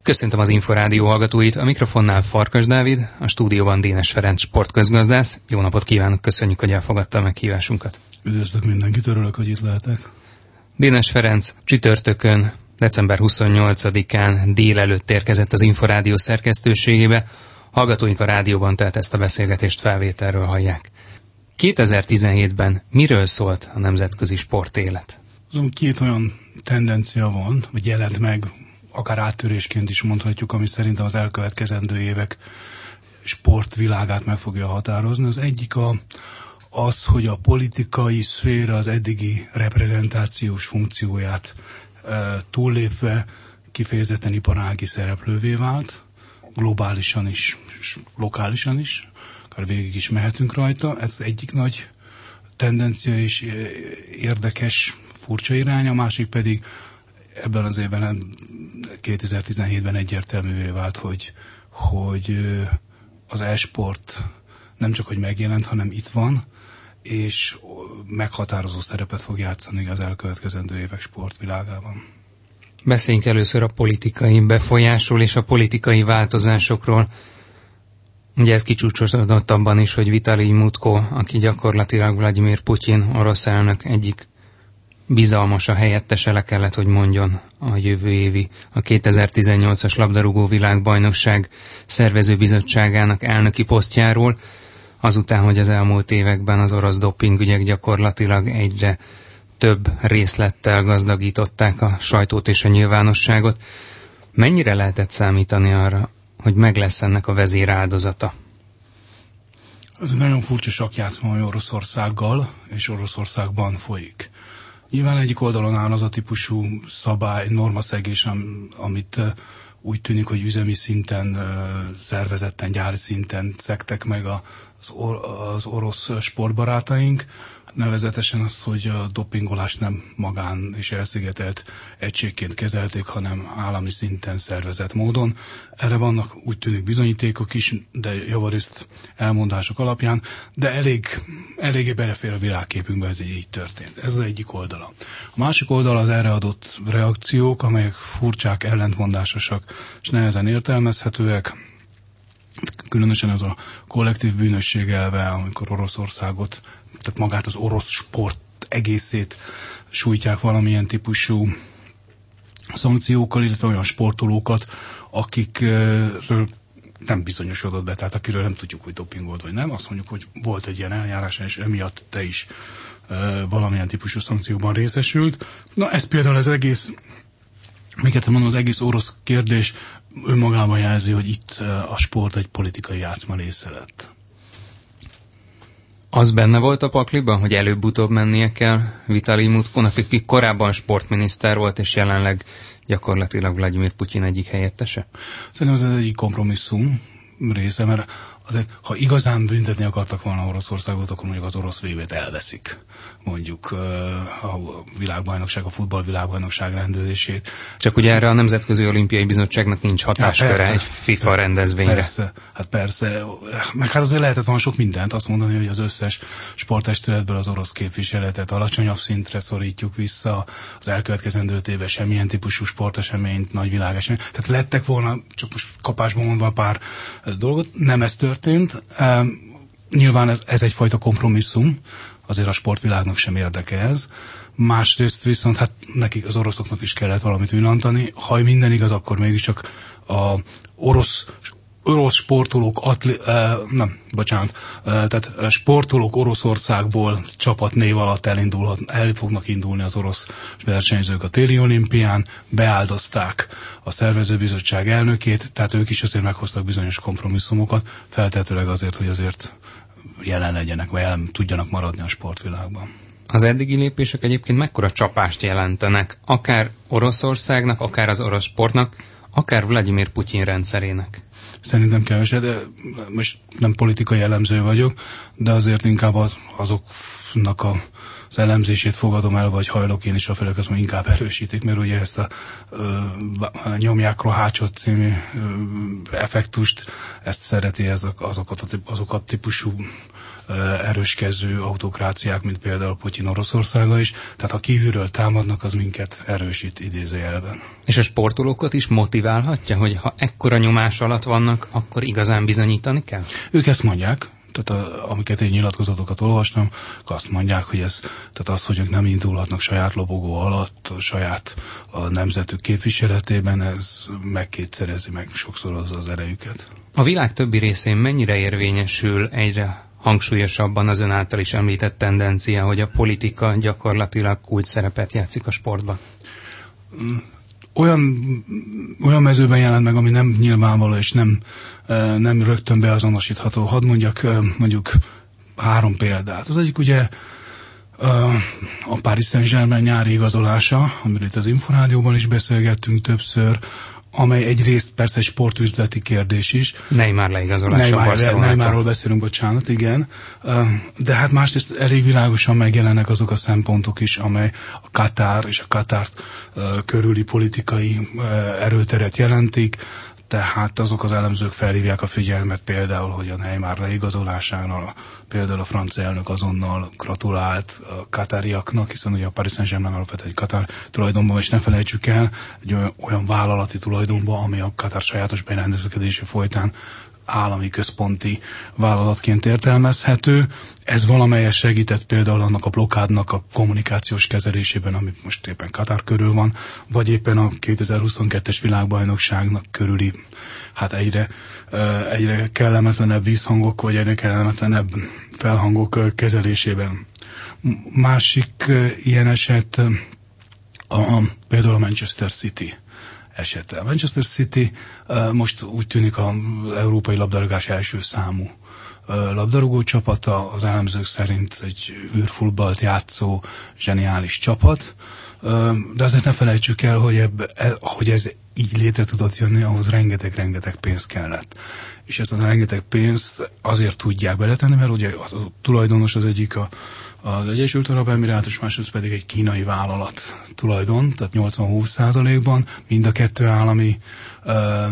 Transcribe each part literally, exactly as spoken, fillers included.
Köszöntöm az Inforádió hallgatóit, a mikrofonnál Farkas Dávid, a stúdióban Dénes Ferenc sportközgazdász. Jó napot kívánok, köszönjük, hogy elfogadta a meghívásunkat. Üdvözlök mindenkit, örülök, hogy itt lehetek. Dénes Ferenc csütörtökön, december huszonnyolcadikán délelőtt érkezett az Inforádió szerkesztőségébe. Hallgatóink a rádióban tehát ezt a beszélgetést felvételről hallják. kétezer-tizenhétben miről szólt a nemzetközi sportélet? Azon két olyan tendencia van, vagy jelent meg, akár áttörésként is mondhatjuk, ami szerintem az elkövetkezendő évek sportvilágát meg fogja határozni. Az egyik a, az, hogy a politikai szféra az eddigi reprezentációs funkcióját e, túllépve kifejezetten iparági szereplővé vált, globálisan is, és lokálisan is, akár végig is mehetünk rajta. Ez egyik nagy tendencia és érdekes, furcsa irány, a másik pedig ebben az évben, kétezer-tizenhétben egyértelművé vált, hogy, hogy az e-sport nem csak, hogy megjelent, hanem itt van, és meghatározó szerepet fog játszani az elkövetkezendő évek sportvilágában. Beszéljünk először a politikai befolyásról és a politikai változásokról. Ugye ez kicsúcsosodott abban is, hogy Vitalij Mutko, aki gyakorlatilag Vladimir Putyin orosz elnök egyik bizalmas a helyettese, le kellett, hogy mondjon a jövő évi, a kétezer-tizennyolcas labdarúgó világbajnokság szervezőbizottságának elnöki posztjáról, azután, hogy az elmúlt években az orosz dopingügyek gyakorlatilag egyre több részlettel gazdagították a sajtót és a nyilvánosságot. Mennyire lehetett számítani arra, hogy meg lesz ennek a vezéráldozata? Ez egy nagyon furcsa sakkjátszma, hogy Oroszországgal és Oroszországban folyik. Nyilván egyik oldalon áll az a típusú szabály, normaszegés, amit úgy tűnik, hogy üzemi szinten, szervezetten, gyári szinten szegtek meg az, or- az orosz sportbarátaink. Nevezetesen az, hogy a dopingolást nem magán és elszigetelt egységként kezelték, hanem állami szinten szervezett módon. Erre vannak úgy tűnik bizonyítékok is, de javarészt elmondások alapján, de elég, eléggé belefér a világképünkbe, ez így történt. Ez az egyik oldala. A másik oldal az erre adott reakciók, amelyek furcsák, ellentmondásosak és nehezen értelmezhetőek. Különösen ez a kollektív bűnösség elve, amikor Oroszországot, tehát magát az orosz sport egészét sújtják valamilyen típusú szankciókkal, illetve olyan sportolókat, akikről nem bizonyosodott be, tehát akiről nem tudjuk, hogy doping volt vagy nem. Azt mondjuk, hogy volt egy ilyen eljárás, és emiatt te is e, valamilyen típusú szankcióban részesült. Na ez például az egész, még egyszer mondom, az egész orosz kérdés önmagában jelzi, hogy itt a sport egy politikai játszma része lett. Az benne volt a pakliban, hogy előbb-utóbb mennie kell Vitalij Mutkónak, aki korábban sportminiszter volt, és jelenleg gyakorlatilag Vladimir Putyin egyik helyettese? Szerintem ez egy kompromisszum része, mert azért, ha igazán büntetni akartak volna Oroszországot, akkor mondjuk az orosz vé bét elveszik. Mondjuk a világbajnokság, a futballvilágbajnokság rendezését. Csak ugye erre a Nemzetközi Olimpiai Bizottságnak nincs hatásköre, ja, egy FIFA rendezvényre. Persze, hát persze. Meg hát azért lehetett volna sok mindent azt mondani, hogy az összes sporttestületből az orosz képviseletet alacsonyabb szintre szorítjuk vissza, az elkövetkezendő évben semmilyen típusú sporteseményt, nagy világeseményt. Tehát lettek volna, csak most kapásban mondva pár dolgot, nem ez történt. Nyilván ez, ez egyfajta kompromisszum, azért a sportvilágnak sem érdeke ez. Másrészt viszont hát nekik, az oroszoknak is kellett valamit villantani. Ha minden igaz, akkor mégiscsak a orosz, orosz sportolók, atli, eh, nem, bocsánat, eh, tehát sportolók Oroszországból csapatnév alatt elindulhat, el fognak indulni az orosz versenyzők a téli olimpián, beáldozták a szervezőbizottság elnökét, tehát ők is azért meghoztak bizonyos kompromisszumokat, feltehetőleg azért, hogy azért jelen legyenek, vagy jelen tudjanak maradni a sportvilágban. Az eddigi lépések egyébként mekkora csapást jelentenek, akár Oroszországnak, akár az orosz sportnak, akár Vladimir Putyin rendszerének? Szerintem keveset, de most nem politikai elemző vagyok, de azért inkább az, azoknak a, az elemzését fogadom el, vagy hajlok én is a felek, azt mondja, inkább erősítik, mert ugye ezt a, a, a nyomják rohácsot című ö, effektust, ezt szereti ezek, azokat, a, azokat típusú erőskező autokráciák, mint például Putyin Oroszországa is. Tehát ha kívülről támadnak, az minket erősít idézőjelben. És a sportolókat is motiválhatja, hogy ha ekkora nyomás alatt vannak, akkor igazán bizonyítani kell? Ők ezt mondják. Tehát a, amiket én nyilatkozatokat olvastam, azt mondják, hogy ez, tehát az, hogy ők nem indulhatnak saját lobogó alatt, a saját a nemzetük képviseletében, ez megkétszerezi, meg sokszorozza az erejüket. A világ többi részén mennyire érvényesül egyre hangsúlyosabban az ön által is említett tendencia, hogy a politika gyakorlatilag kulcs szerepet játszik a sportban? Olyan, olyan mezőben jelent meg, ami nem nyilvánvaló és nem, nem rögtön beazonosítható. Hadd mondjak mondjuk három példát. Az egyik ugye a Paris Saint-Germain nyári igazolása, amiről itt az Inforádióban is beszélgettünk többször, amely egyrészt persze egy sportüzleti kérdés is. Neymar leigazolása Neymar, Barcelonától. Neymarról beszélünk, bocsánat, igen. De hát másrészt elég világosan megjelennek azok a szempontok is, amely a Katár és a Katár körüli politikai erőteret jelentik. Tehát azok az elemzők felhívják a figyelmet például, hogy a Neymar leigazolásánál például a francia elnök azonnal gratulált a katáriaknak, hiszen ugye a Paris Saint-Germain alapvetően egy Katár tulajdonban, és ne felejtsük el, egy olyan, olyan vállalati tulajdonban, ami a Katár sajátos berendezkedése folytán állami központi vállalatként értelmezhető. Ez valamelyes segített például annak a blokádnak a kommunikációs kezelésében, ami most éppen Katár körül van, vagy éppen a kétezer-huszonkettes világbajnokságnak körüli, hát egyre, egyre kellemetlenebb vízhangok, vagy egyre kellemetlenebb felhangok kezelésében. Másik ilyen eset a, a, például a Manchester City esete. A Manchester City uh, most úgy tűnik az európai labdarúgás első számú uh, labdarúgó csapata, az elemzők szerint egy űrfutballt játszó zseniális csapat, uh, de azért ne felejtsük el, hogy, ebbe, e, hogy ez így létre tudott jönni, ahhoz rengeteg-rengeteg pénz kellett. És ezt a rengeteg pénzt azért tudják beletenni, mert ugye a, a tulajdonos az egyik a az Egyesült Arab Emirátus, másrészt pedig egy kínai vállalat tulajdon, tehát nyolcvan-húsz százalékban, mind a kettő állami uh,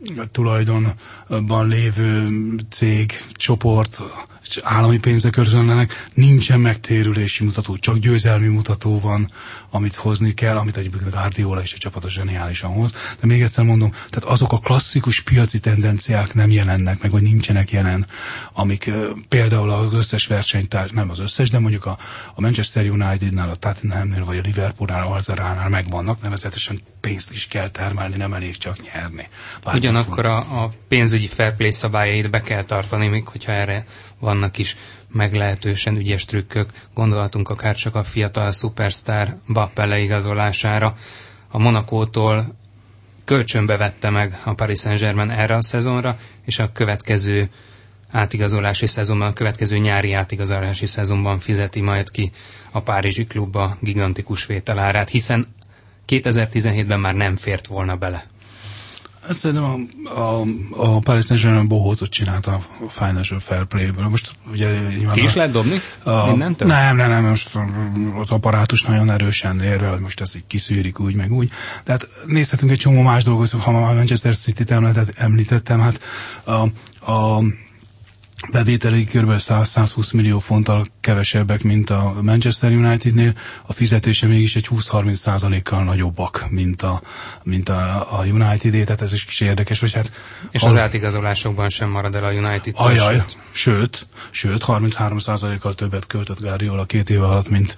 tulajdonban lévő cég, csoport, állami pénzek őrzönlenek, nincsen megtérülési mutató, csak győzelmi mutató van, amit hozni kell, amit egyébként a Guardiola és a csapata zseniálisan hoz. De még egyszer mondom, tehát azok a klasszikus piaci tendenciák nem jelennek meg, vagy nincsenek jelen, amik uh, például az összes versenytárs, nem az összes, de mondjuk a, a Manchester Unitednál, a Tottenhamnél, vagy a Liverpoolnál, a Arsenalnál megvannak, nevezetesen pénzt is kell termelni, nem elég csak nyerni. Bár Ugyanakkor a, a pénzügyi fair play szabályait be kell tartani, még hogyha erre vannak is meglehetősen ügyes trükkök. Gondolhatunk akár csak a fiatal szupersztár Mbappé leigazolására. A Monacótól kölcsönbe vette meg a Paris Saint-Germain erre a szezonra, és a következő átigazolási szezonban, a következő nyári átigazolási szezonban fizeti majd ki a párizsi klubba gigantikus vételárát, hiszen kétezer-tizenhétben már nem fért volna bele. Hát szerintem a, a, a Paris Saint-Germain bohótot csinált a Financial Fair Play-ből. Most ugye... Ki is lehet dobni? A, Mindentől? Nem, nem, nem. Most az apparátus nagyon erősen érve, hogy most ezt így kiszűrik úgy, meg úgy. Tehát nézhetünk egy csomó más dolgot, ha már Manchester City-t említettem, hát a, a bevételei kb. száz-százhúsz millió fonttal kevesebbek, mint a Manchester Unitednél, a fizetése mégis egy húsz-harminc százalékkal nagyobbak, mint a, mint a, a United-é, tehát ez is kis érdekes, hogy hát... És az átigazolásokban sem marad el a United-től. Ajaj, sőt, sőt, sőt harminchárom százalékkal többet költött Guardiola két év alatt, mint,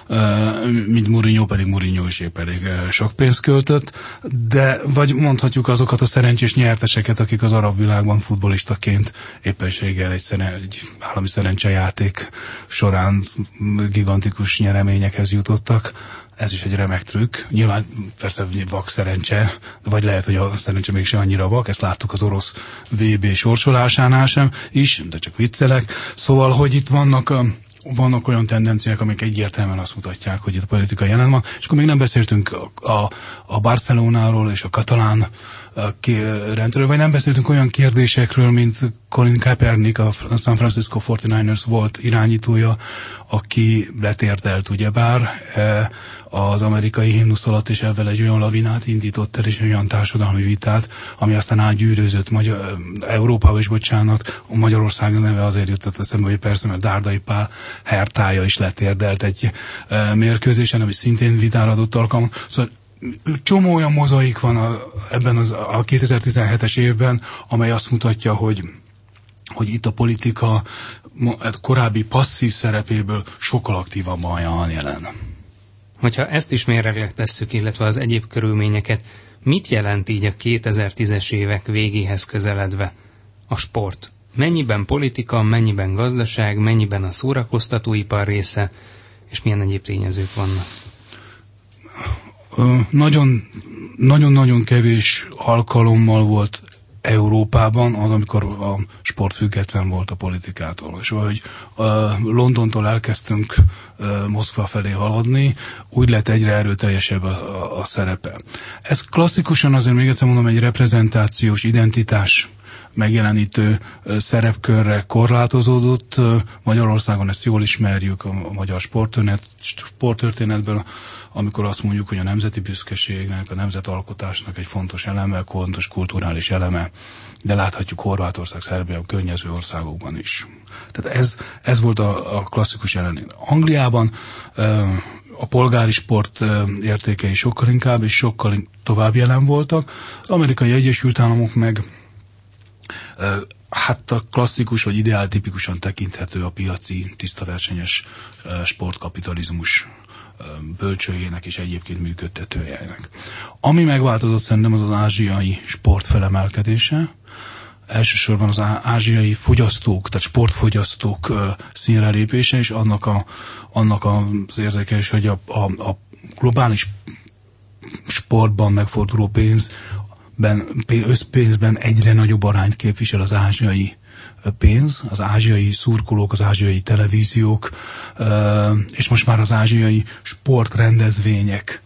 uh, mint Mourinho, pedig Mourinho is épp elég uh, sok pénzt költött, de vagy mondhatjuk azokat a szerencsés nyerteseket, akik az arab világban futballistaként éppenséggel egy, szeren, egy állami szerencsejáték során gigantikus nyereményekhez jutottak. Ez is egy remek trükk. Nyilván persze vak szerencse, vagy lehet, hogy a szerencse mégse annyira vak, ezt láttuk az orosz vé bé sorsolásánál sem is, de csak viccelek. Szóval, hogy itt vannak vannak olyan tendenciák, amik egyértelműen azt mutatják, hogy itt a politika jelen van, és akkor még nem beszéltünk a, a, a Barcelonáról és a katalán rendről, vagy nem beszéltünk olyan kérdésekről, mint Colin Kaepernick, a San Francisco negyvenkilencesek volt irányítója, aki letérdelt ugyebár az amerikai himnusz alatt, és ezzel egy olyan lavinát indított el, és olyan társadalmi vitát, ami aztán átgyűrűzött Magyar, Európába is, bocsánat, a Magyarország neve azért jutott eszembe, hogy persze, mert Dárdai Pál Hertája is letérdelt egy mérkőzésen, ami szintén vitára adott alkalom. Szóval csomó olyan mozaik van a, ebben az, a kétezer-tizenhetes évben, amely azt mutatja, hogy, hogy itt a politika korábbi passzív szerepéből sokkal aktívabban van jelen. Hogyha ezt is mérlegre tesszük, illetve az egyéb körülményeket, mit jelent így a kétezer-tízes évek végéhez közeledve a sport? Mennyiben politika, mennyiben gazdaság, mennyiben a szórakoztatóipar része, és milyen egyéb tényezők vannak? Nagyon, nagyon-nagyon kevés alkalommal volt Európában az, amikor a sport független volt a politikától. És ahogy uh, Londontól elkezdtünk uh, Moszkva felé haladni, úgy lett egyre erőteljesebb a, a, a szerepe. Ez klasszikusan azért még egyszer mondom, egy reprezentációs identitás megjelenítő szerepkörre korlátozódott. Magyarországon ezt jól ismerjük a magyar sporttörténetből, amikor azt mondjuk, hogy a nemzeti büszkeségnek, a nemzetalkotásnak egy fontos eleme, fontos kulturális eleme, de láthatjuk Horvátország, Szerbia, környező országokban is. Tehát ez, ez volt a, a klasszikus jelenet. Angliában a polgári sport értékei sokkal inkább és sokkal tovább jelen voltak. Az Amerikai Egyesült Államok meg hát a klasszikus vagy ideáltipikusan tekinthető a piaci, tiszta versenyes sportkapitalizmus bölcsőjének és egyébként működtetőjének. Ami megváltozott szerintem az az ázsiai sport felemelkedése, elsősorban az ázsiai fogyasztók, tehát sportfogyasztók színre lépése, és annak, a, annak az érzékelés, hogy a, a, a globális sportban megforduló pénz, Ben, összpénzben egyre nagyobb arányt képvisel az ázsiai pénz, az ázsiai szurkolók, az ázsiai televíziók, és most már az ázsiai sportrendezvények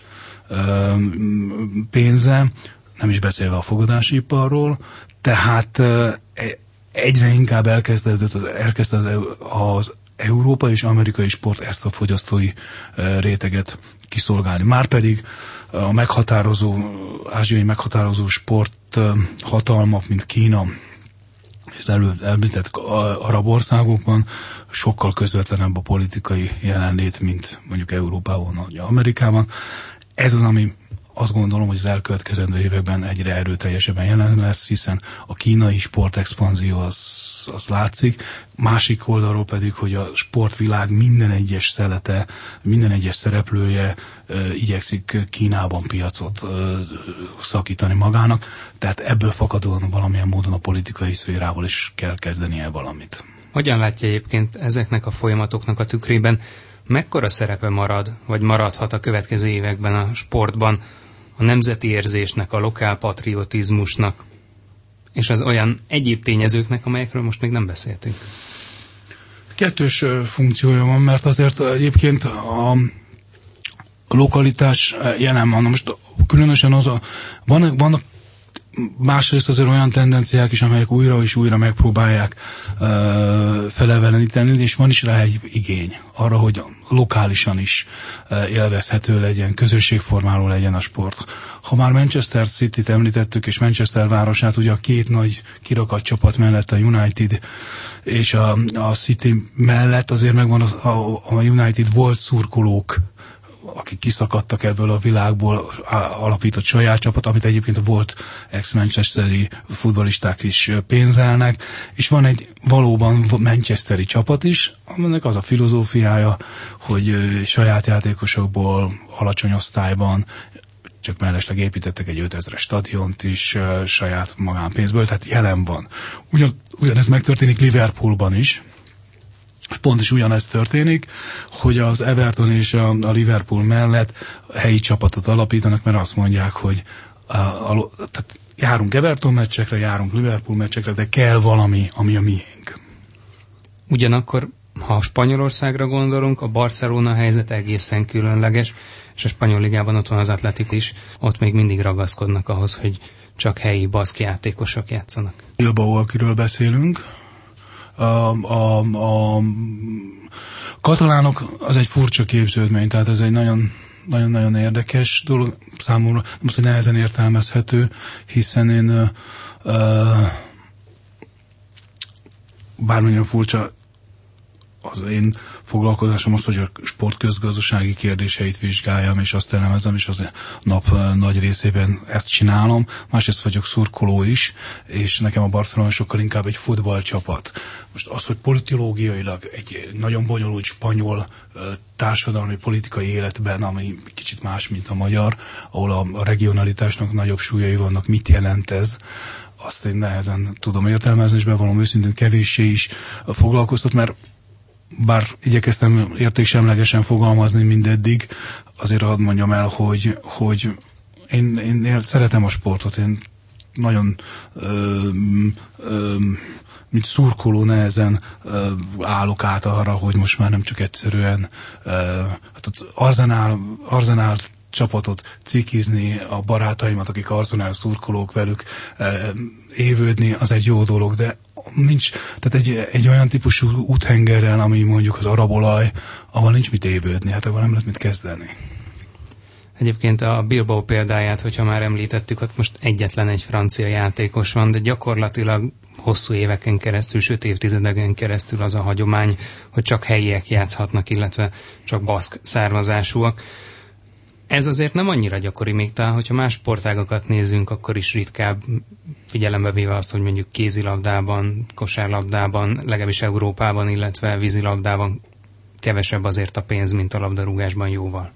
pénze, nem is beszélve a fogadási iparról, tehát egyre inkább elkezdődött az, elkezdte az, az európai és amerikai sport ezt a fogyasztói réteget kiszolgálni. Márpedig a meghatározó, ázsiai meghatározó sport hatalmak, mint Kína és előbb említett arab országokban sokkal közvetlenebb a politikai jelenlét, mint mondjuk Európában vagy Amerikában. Ez az, ami azt gondolom, hogy az elkövetkezendő években egyre erőteljesebben jelen lesz, hiszen a kínai sportexpanzió az, az látszik. Másik oldalról pedig, hogy a sportvilág minden egyes szelete, minden egyes szereplője e, igyekszik Kínában piacot e, szakítani magának, tehát ebből fakadóan valamilyen módon a politikai szférával is kell kezdenie valamit. Hogyan látja egyébként ezeknek a folyamatoknak a tükrében, mekkora szerepe marad, vagy maradhat a következő években a sportban a nemzeti érzésnek, a lokál patriotizmusnak, és az olyan egyéb tényezőknek, amelyekről most még nem beszéltünk? Kettős funkciója van, mert azért egyébként a lokalitás jelen van. Most különösen az a, van, vannak másrészt azért olyan tendenciák is, amelyek újra és újra megpróbálják uh, feleveleníteni, és van is rá egy igény arra, hogy lokálisan is uh, élvezhető legyen, közösségformáló legyen a sport. Ha már Manchester City-t említettük, és Manchester városát, ugye a két nagy kirakat csapat mellett a United és a, a City mellett azért megvan az, a, a United volt szurkolók, akik kiszakadtak ebből a világból, alapított saját csapat, amit egyébként volt ex-manchesteri futballisták is pénzelnek, és van egy valóban manchesteri csapat is, aminek az a filozófiája, hogy saját játékosokból alacsony osztályban csak mellesleg építettek egy ötezres stadiont is saját magánpénzből, tehát jelen van. Ugyan, ugyanez megtörténik Liverpoolban is, pont is ugyanezt történik, hogy az Everton és a, a Liverpool mellett helyi csapatot alapítanak, mert azt mondják, hogy a, a, tehát járunk Everton meccsekre, járunk Liverpool meccsekre, de kell valami, ami a miénk. Ugyanakkor, ha a Spanyolországra gondolunk, a Barcelona helyzet egészen különleges, és a spanyol ligában ott van az Atletik is, ott még mindig ragaszkodnak ahhoz, hogy csak helyi baszk játékosok játszanak. Bilbao, akiről beszélünk, a, a, a katalánok az egy furcsa képződmény, tehát ez egy nagyon nagyon-nagyon érdekes dolog számomra, most, hogy nehezen értelmezhető, hiszen én uh, uh, bármennyire furcsa, az én foglalkozásom az, hogy a sport közgazdasági kérdéseit vizsgáljam, és azt elemezem, és az nap nagy részében ezt csinálom. Másrészt vagyok szurkoló is, és nekem a Barcelona sokkal inkább egy futballcsapat. Most az, hogy politológiailag egy nagyon bonyolult spanyol társadalmi politikai életben, ami kicsit más, mint a magyar, ahol a regionalitásnak nagyobb súlyai vannak, mit jelent ez, azt én nehezen tudom értelmezni, és bevallom őszintén kevéssé is foglalkoztat, mert bár igyekeztem értéksemlegesen fogalmazni mindeddig, azért hadd mondjam el, hogy, hogy én, én, én szeretem a sportot, én nagyon ö, ö, mint szurkoló nehezen ö, állok át arra, hogy most már nem csak egyszerűen ö, hát az Arsenal, Arsenal csapatot cikizni, a barátaimat, akik Arsenal szurkolók, velük ö, évődni, az egy jó dolog, de nincs, tehát egy, egy olyan típusú úthengerrel, ami mondjuk az arabolaj, ahol nincs mit évődni, hát ahol nem lesz mit kezdeni. Egyébként a Bilbao példáját, hogyha már említettük, ott most egyetlen egy francia játékos van, de gyakorlatilag hosszú éveken keresztül, sőt évtizedeken keresztül az a hagyomány, hogy csak helyiek játszhatnak, illetve csak baszk származásúak. Ez azért nem annyira gyakori, még talán, hogyha más sportágakat nézzünk, akkor is ritkább, figyelembe véve azt, hogy mondjuk kézilabdában, kosárlabdában, legalábbis Európában, illetve vízilabdában kevesebb azért a pénz, mint a labdarúgásban jóval.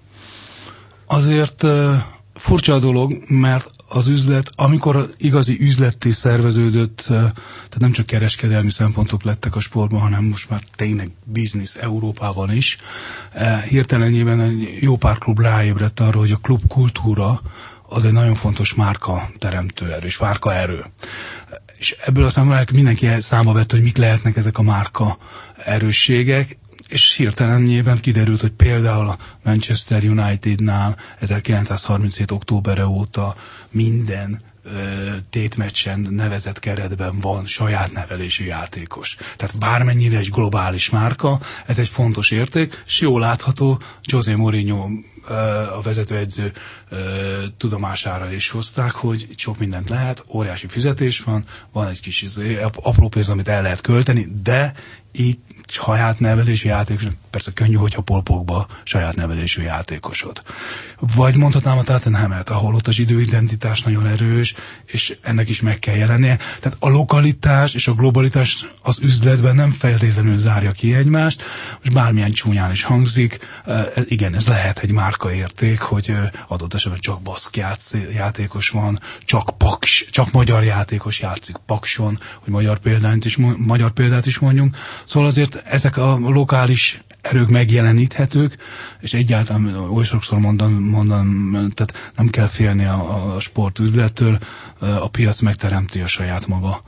Azért uh, furcsa a dolog, mert az üzlet, amikor igazi üzletté szerveződött, uh, tehát nem csak kereskedelmi szempontok lettek a sportban, hanem most már tényleg biznisz Európában is, uh, hirtelenjében egy jó pár klub ráébredt arra, hogy a klubkultúra az egy nagyon fontos márka teremtő erő, és márka erő. És ebből aztán mindenki számba vett, hogy mik lehetnek ezek a márka erősségek, és hirtelenjében kiderült, hogy például a Manchester Unitednál ezerkilencszázharminchét októbere óta minden ö, tétmeccsen nevezett keretben van saját nevelésű játékos. Tehát bármennyire egy globális márka, ez egy fontos érték, és jól látható, José Mourinho ö, a vezetőedző ö, tudomására is hozták, hogy sok mindent lehet, óriási fizetés van, van egy kis apró pénz, amit el lehet költeni, de így saját nevelésű játékosnak, persze könnyű, hogyha Paul Pogba saját nevelésű játékosod. Vagy mondhatnám a Tottenhamet, ahol ott az időidentitás nagyon erős, és ennek is meg kell jelennie. Tehát a lokalitás és a globalitás az üzletben nem feltétlenül zárja ki egymást, most bármilyen csúnyán is hangzik, igen, ez lehet egy márkaérték, hogy adott esetben csak baszk játékos van, csak paks, csak magyar játékos játszik Pakson, hogy magyar példát is, magyar példát is mondjunk. Szóval azért ezek a lokális erők megjeleníthetők, és egyáltalán oly sokszor mondom, mondom, tehát nem kell félni a, a sportüzlettől, a piac megteremti a saját maga.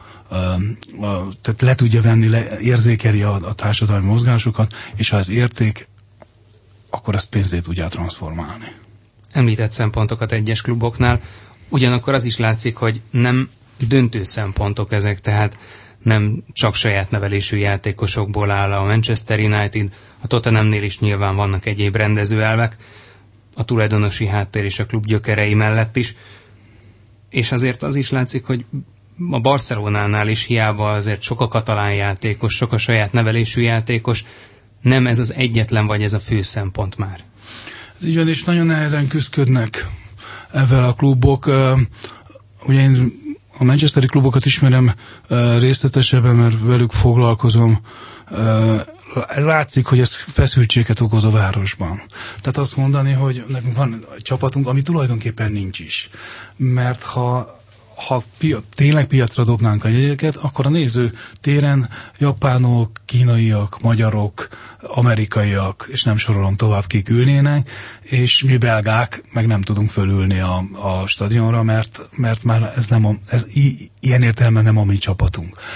Tehát le tudja venni, le, érzékeli a, a társadalmi mozgásokat, és ha ez érték, akkor ezt pénzé tudja transformálni. Említett szempontokat egyes kluboknál, ugyanakkor az is látszik, hogy nem döntő szempontok ezek, tehát nem csak saját nevelésű játékosokból áll a Manchester United, a Tottenhamnél is nyilván vannak egyéb rendezőelvek, a tulajdonosi háttér és a klub gyökerei mellett is, és azért az is látszik, hogy a Barcelonánál is hiába azért sok a katalán játékos, sok a saját nevelésű játékos, nem ez az egyetlen vagy ez a fő szempont már. Ez így van, és nagyon nehezen küzdködnek ezzel a klubok. Ugye én a manchesteri klubokat ismerem uh, részletesebben, mert velük foglalkozom. Uh, látszik, hogy ez feszültséget okoz a városban. Tehát azt mondani, hogy nekünk van egy csapatunk, ami tulajdonképpen nincs is. Mert ha ha pia, tényleg piacra dobnánk a jegyeket, akkor a néző téren japánok, kínaiak, magyarok, amerikaiak, és nem sorolom tovább, kik ülnének, és mi belgák meg nem tudunk fölülni a, a stadionra, mert, mert már ez nem a, ez i, ilyen értelemben nem a mi csapatunk.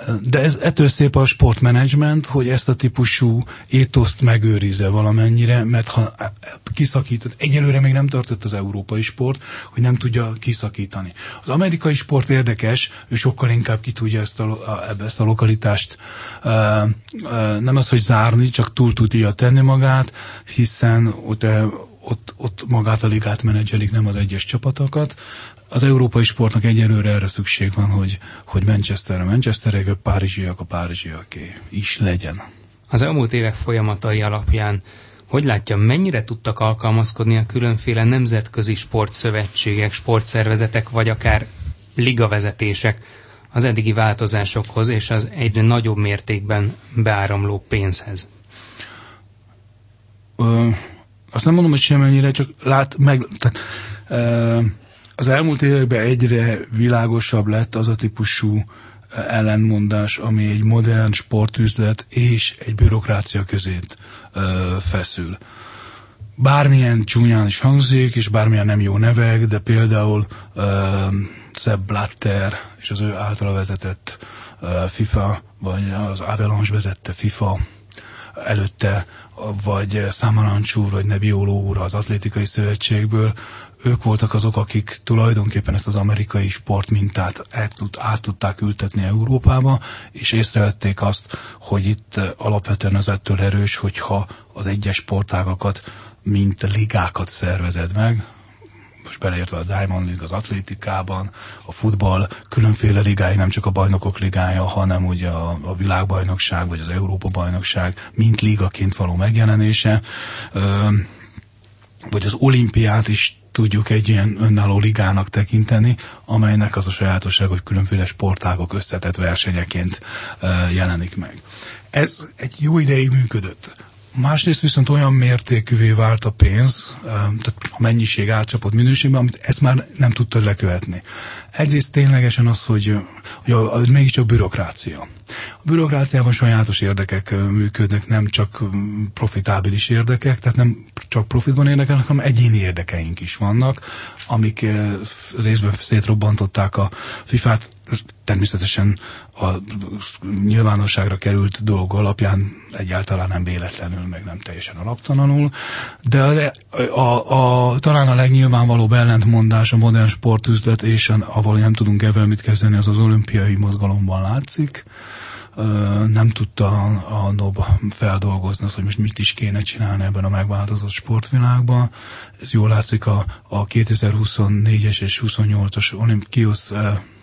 De ez ettől szép a sportmenedzsment, hogy ezt a típusú étoszt megőrizze valamennyire, mert ha kiszakított, egyelőre még nem tartott az európai sport, hogy nem tudja kiszakítani. Az amerikai sport érdekes, ő sokkal inkább ki tudja ezt a, a, ezt a lokalitást uh, uh, nem az, hogy zárni, csak túl tudja tenni magát, hiszen ott, ott, ott magát a ligát menedzselik, nem az egyes csapatokat. Az európai sportnak egyelőre erre szükség van, hogy, hogy Manchesterre Manchesterek, a párizsiak a párizsiaké is legyen. Az elmúlt évek folyamatai alapján hogy látja, mennyire tudtak alkalmazkodni a különféle nemzetközi sportszövetségek, sportszervezetek, vagy akár ligavezetések az eddigi változásokhoz és az egyre nagyobb mértékben beáramló pénzhez? Ö, azt nem mondom, hogy semmennyire, csak lát meg... Tehát, ö, az elmúlt években egyre világosabb lett az a típusú ellentmondás, ami egy modern sportüzlet és egy bürokrácia között ö, feszül. Bármilyen csúnyán is hangzik, és bármilyen nem jó nevek, de például ö, Sepp Blatter és az ő általa vezetett ö, FIFA, vagy az Avalanche vezette FIFA előtte, vagy Samaranch úr, vagy Nebbiolo úr az atlétikai szövetségből, ők voltak azok, akik tulajdonképpen ezt az amerikai sportmintát át, át tudták ültetni Európába, és észrevették azt, hogy itt alapvetően az ettől erős, hogyha az egyes sportágakat, mint ligákat szervezed meg, most beleértve a Diamond League az atlétikában, a futball különféle ligái, nem csak a bajnokok ligája, hanem ugye a, a világbajnokság, vagy az Európa-bajnokság, mint ligaként való megjelenése, ö, vagy az olimpiát is tudjuk egy ilyen önálló ligának tekinteni, amelynek az a sajátosság, hogy különféle sportágok összetett versenyeként uh, jelenik meg. Ez egy jó ideig működött. Másrészt viszont olyan mértékűvé vált a pénz, uh, tehát a mennyiség átcsapott minőségben, amit ezt már nem tudtad lekövetni. Egyrészt ténylegesen az, hogy, hogy, a, hogy mégiscsak bürokrácia. A bürokráciában sajátos érdekek működnek, nem csak profitábilis érdekek, tehát nem csak profitban érdekelnek, hanem egyéni érdekeink is vannak, amik részben szétrobbantották a fifát, természetesen a nyilvánosságra került dolog alapján egyáltalán nem véletlenül, meg nem teljesen alaptalanul, de a, a, a, talán a legnyilvánvalóbb ellentmondás a modern sportüzlet, és ahol nem tudunk ezzel mit kezdeni, az az olimpiai mozgalomban látszik. Nem tudta a, a NOB feldolgozni azt, hogy most mit is kéne csinálni ebben a megváltozott sportvilágban. Ez jól látszik a, a kétezer-huszonnégyes és huszonnyolcas olimp, kiosz,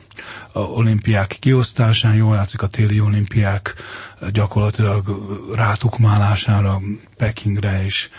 a olimpiák kiosztásán, jól látszik a téli olimpiák gyakorlatilag rátukmálására, Pekingre és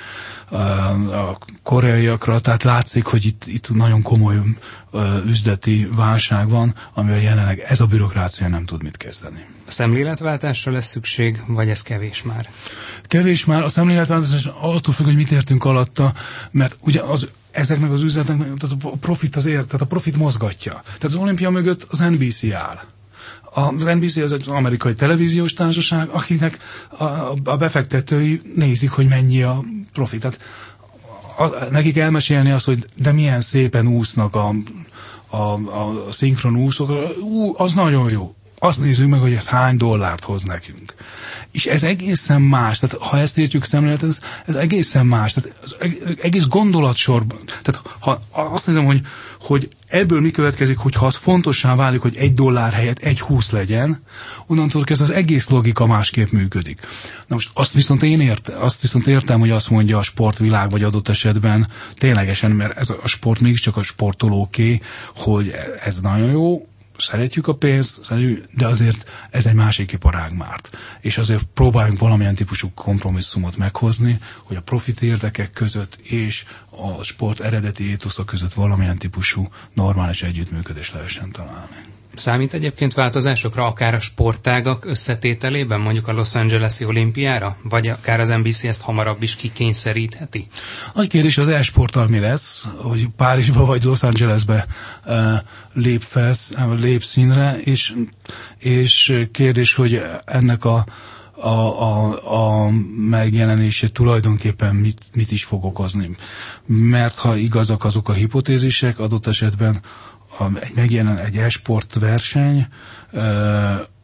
a koreaiakra, tehát látszik, hogy itt, itt nagyon komoly üzleti válság van, amivel jelenleg ez a bürokrácia nem tud mit kezdeni. A szemléletváltásra lesz szükség, vagy ez kevés már? Kevés már, a szemléletváltás attól függ, hogy mit értünk alatta, mert ugye az ezeknek az üzleteknek tehát a profit az ér, tehát a profit mozgatja. Tehát az olimpia mögött az en bé cé áll. Az en bé cé az egy amerikai televíziós társaság, akiknek a, a befektetői nézik, hogy mennyi a profit. Tehát a, nekik elmesélni azt, hogy de milyen szépen úsznak a, a, a, a szinkron úszók, ú, az nagyon jó. Azt nézzük meg, hogy ez hány dollárt hoz nekünk. És ez egészen más, tehát ha ezt értjük szemlélet, ez, ez egészen más, tehát az egész gondolatsorban. Tehát ha azt nézem, hogy, hogy ebből mi következik, hogyha az fontossá válik, hogy egy dollár helyett egy húsz legyen, onnantól kezdve az egész logika másképp működik. Na most azt viszont én értem, azt viszont értem, hogy azt mondja a sportvilág, vagy adott esetben ténylegesen, mert ez a sport mégiscsak a sportolóké, hogy ez nagyon jó, szeretjük a pénzt, de azért ez egy másik iparág már. És azért próbáljunk valamilyen típusú kompromisszumot meghozni, hogy a profit érdekek között és a sport eredeti étoszok között valamilyen típusú normális együttműködés lehessen találni. Számít egyébként változásokra akár a sportágak összetételében, mondjuk a Los Angeles-i olimpiára? Vagy akár az en bé cé ezt hamarabb is kikényszerítheti? Nagy kérdés az e-sporttal mi lesz, hogy Párizsba vagy Los Angelesbe uh, lép, fel, lép színre, és, és kérdés, hogy ennek a A, a, a megjelenése tulajdonképpen mit, mit is fog okozni. Mert ha igazak azok a hipotézisek, adott esetben a, egy megjelen egy e-sport verseny,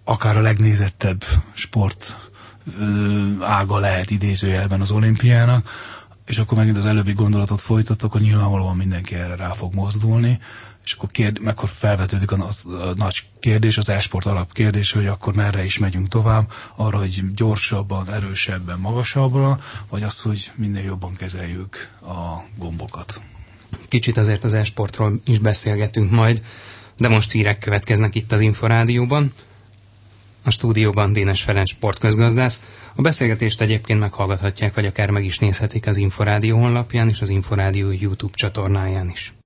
akár a legnézettebb sport ága lehet idézőjelben az olimpiának, és akkor megint az előbbi gondolatot folytatok, akkor nyilvánvalóan mindenki erre rá fog mozdulni, és akkor, kérd, akkor felvetődik a, a, a nagy kérdés, az e-sport alapkérdés, hogy akkor merre is megyünk tovább, arra, hogy gyorsabban, erősebben, magasabbra, vagy az, hogy minél jobban kezeljük a gombokat. Kicsit azért az e-sportról is beszélgetünk majd, de most hírek következnek itt az Inforádióban. A stúdióban Dénes Ferenc sportközgazdász. A beszélgetést egyébként meghallgathatják, vagy akár meg is nézhetik az Inforádió honlapján és az Inforádió YouTube csatornáján is.